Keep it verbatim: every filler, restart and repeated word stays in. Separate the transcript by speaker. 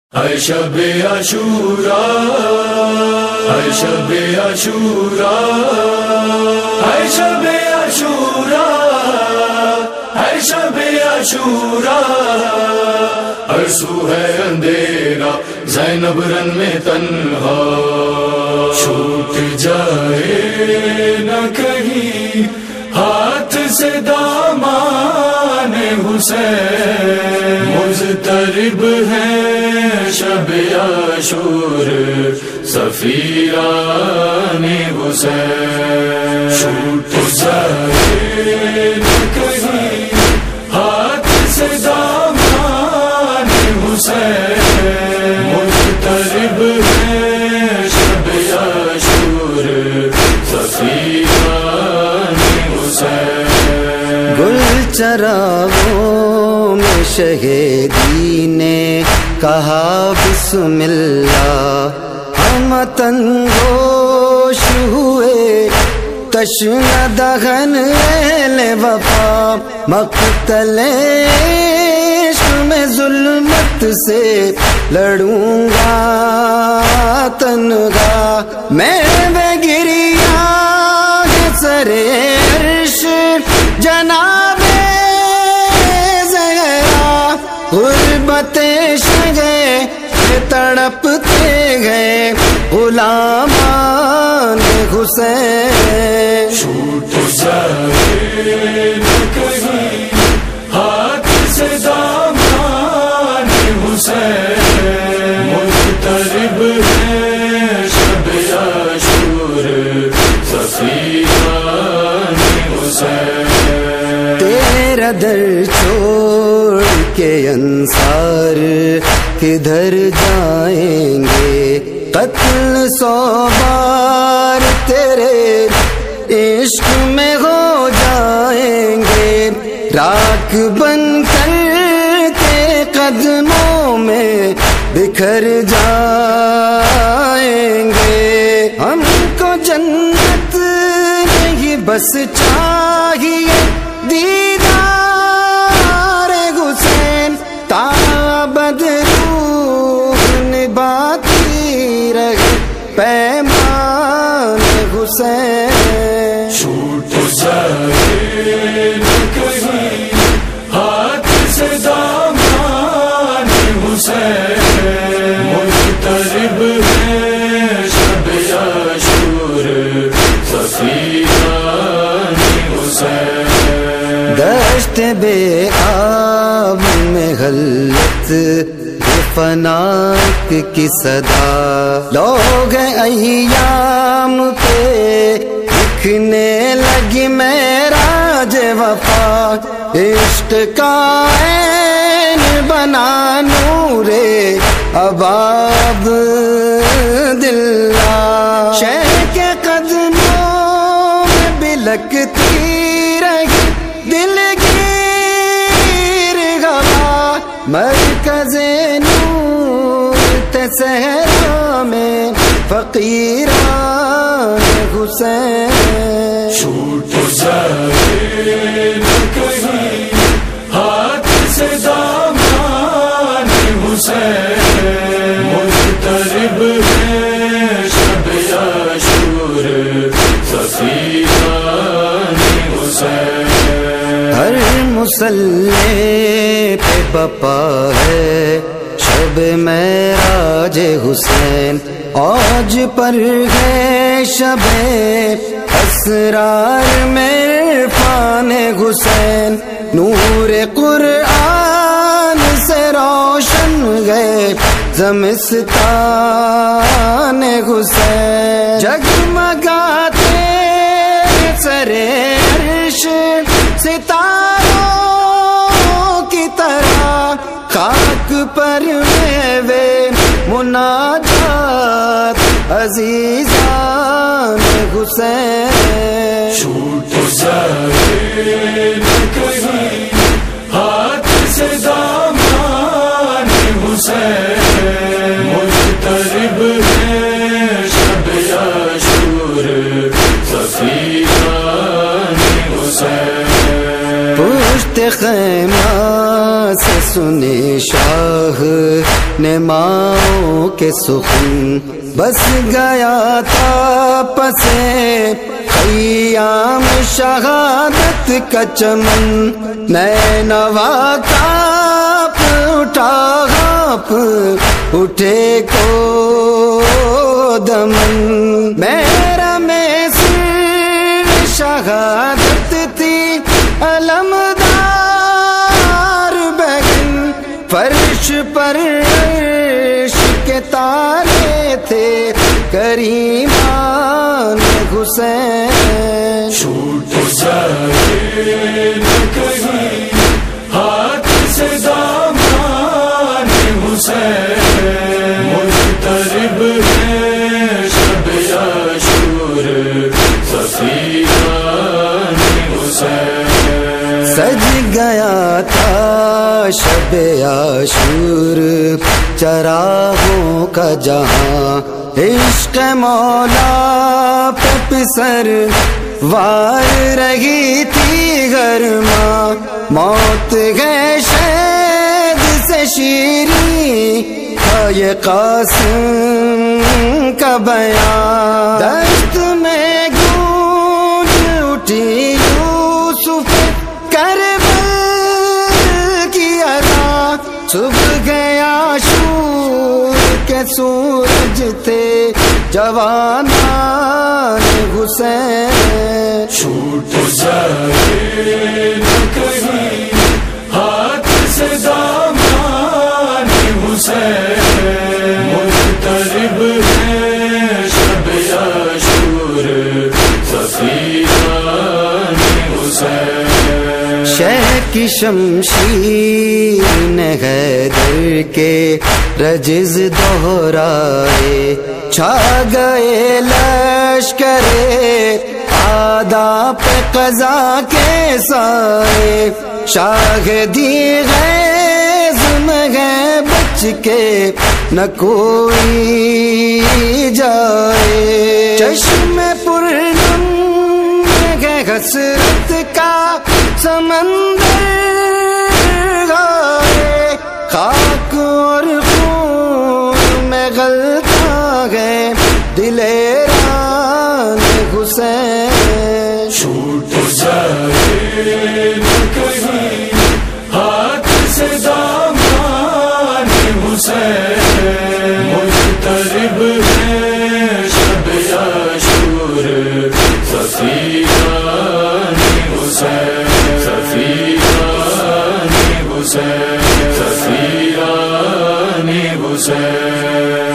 Speaker 1: اے شب عاشورا اے شب عاشورا اے شب عاشورا اے شب عاشورا ارسو ہے اندھیرا زینب رن میں تنہا چھوٹ جائے نہ کہیں ہاتھ سے دامان حسین مضطرب ہے شب عاشور سفیران حسین چھوٹ جائے نہ کہیں ہاتھ سے دامان حسین مضطرب ہے شب عاشور سفیران حسین
Speaker 2: گل چراغوں میں شہیدی نے کہا بسم اللہ ہم تنگوش ہوئے تشنہ دہن اہل وفا مقتل عشق میں ظلمت سے لڑوں گا تنہا میں بے گریا سر عرش جناب زہرا غربت شگے تڑپتے گئے غلامان حسین
Speaker 1: چھوٹ جائے نہ کہیں ہاتھ سے دامان حسین مضطرب ہے شب عاشور سفیران حسین
Speaker 2: تیرا در چھوڑ کے انصار کدھر جائیں گے قتل سو بار تیرے عشق میں ہو جائیں گے راکھ بن کر کے قدموں میں بکھر جائیں گے ہم کو جنت نہیں بس چاہیے دیدار حسین تابد روح نبھاتی رہے پیمان حسین
Speaker 1: چھوٹ جائے نہ کہیں ہاتھ سے دامان حسین مضطرب ہے شب عاشور سفیران حسین
Speaker 2: دشت بے آب میں غلط فناک کی صدا لوگ ایام پہ لکھنے لگی معراج وفا عشق کا عین بنا نور اباب دلہ شہ کے قدموں میں بلکتی رہی دل گیر گوا مرکز نور صحرا میں فقیران حسین
Speaker 1: چھوٹ جائے نہ کہیں ہاتھ سے دامان حسین مضطرب ہے شب عاشور سفیران حسین
Speaker 2: ہر مصلی پہ بپا ہے شب معراج حسین آج پر ہے شب اسرار میں عرفان حسین نور قرآن سے روشن گئے زمستان حسین جگمگاتے سر عرش ستاروں کی طرح خاک پر میوے مناجات عزیزان حسین
Speaker 1: چھوٹ جائے نہ کہیں ہاتھ سے دامان حسین مضطرب ہے شب عاشور سفیران حسین
Speaker 2: پشت خیمہ سے سنے شاہ نے ماؤں کے سخن، بس گیا تھا پسے خیام شہادت کا چمن، نینوا کانپ اٹھا ہانپ اٹھے کو دمن، میرا میں سر شہادت تھی علمدار بہن، فرش پر عرش کے تارے تھے کریمان حسین،
Speaker 1: چھوٹ جائے نہ کہیں ہاتھ سے دامان حسین، مضطرب ہے شب عاشور صفیان حسین،
Speaker 2: سج گیا تھا شب عاشور چراغوں کا جہاں، عشق مولا پہ پسر وار رہی تھی گرما، موت ہے شہد سے شیریں تھا یہ قاسم کا بیان، دشت میں گونج اٹھی یوسف کربل کی ادا، صبح گیا عاشور کے سورج تھے جوانان حسین،
Speaker 1: چھوٹ جائے نہ کہیں ہاتھ سے دامان حسین، مضطرب ہے شب عاشور صفیان حسین،
Speaker 2: شہ کی شمشیر نے حیدر کے رجز دہرائے، چھا گئے لشکرے آدھا پہ قضا کے سائے، شاہدی غیظ میں ہے بچ کے نہ کوئی جائے، چشم پرنم ہے حسرت کا سمندر گائے، خاک اور خون میں غلطا ہے دلیران حسین،
Speaker 1: چھوٹ جائے نہ کہیں ہاتھ سے دامان حسین، مضطرب ہے شب عاشور صفیان حسین، صفیان حسین، صفیان حسین۔